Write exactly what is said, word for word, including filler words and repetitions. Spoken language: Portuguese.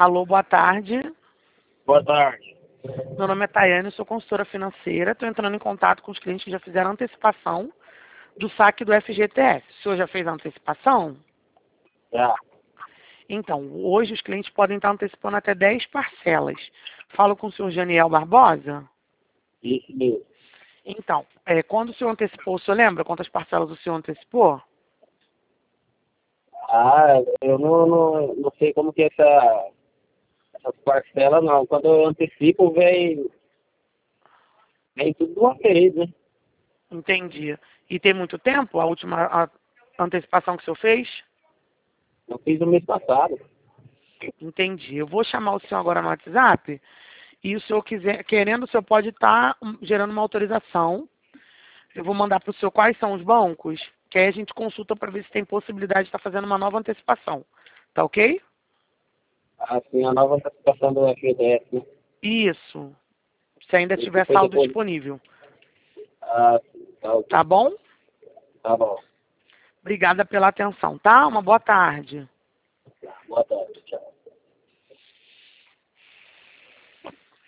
Alô, boa tarde. Boa tarde. Meu nome é Tayane, sou consultora financeira. Estou entrando em contato com os clientes que já fizeram antecipação do saque do F G T S. O senhor já fez a antecipação? Já. Então, hoje os clientes podem estar antecipando até dez parcelas. Falo com o senhor Janiel Barbosa? Isso mesmo. Então, é, quando o senhor antecipou, o senhor lembra quantas parcelas o senhor antecipou? Ah, eu não, não, não sei como que é essa, essas parcelas, não. Quando eu antecipo, vem, vem tudo de uma vez, né? Entendi. E tem muito tempo a última a antecipação que o senhor fez? Eu fiz no mês passado. Entendi. Eu vou chamar o senhor agora no WhatsApp e o senhor quiser, querendo, o senhor pode estar hum, gerando uma autorização. Eu vou mandar para o senhor quais são os bancos, que aí a gente consulta para ver se tem possibilidade de estar fazendo uma nova antecipação. Tá ok? Assim, a nova antecipação do F G T S, né? Isso. Se ainda E que tiver foi saldo depois. disponível. Ah, tá, ok. Tá bom? Tá bom. Obrigada pela atenção, tá? Uma boa tarde.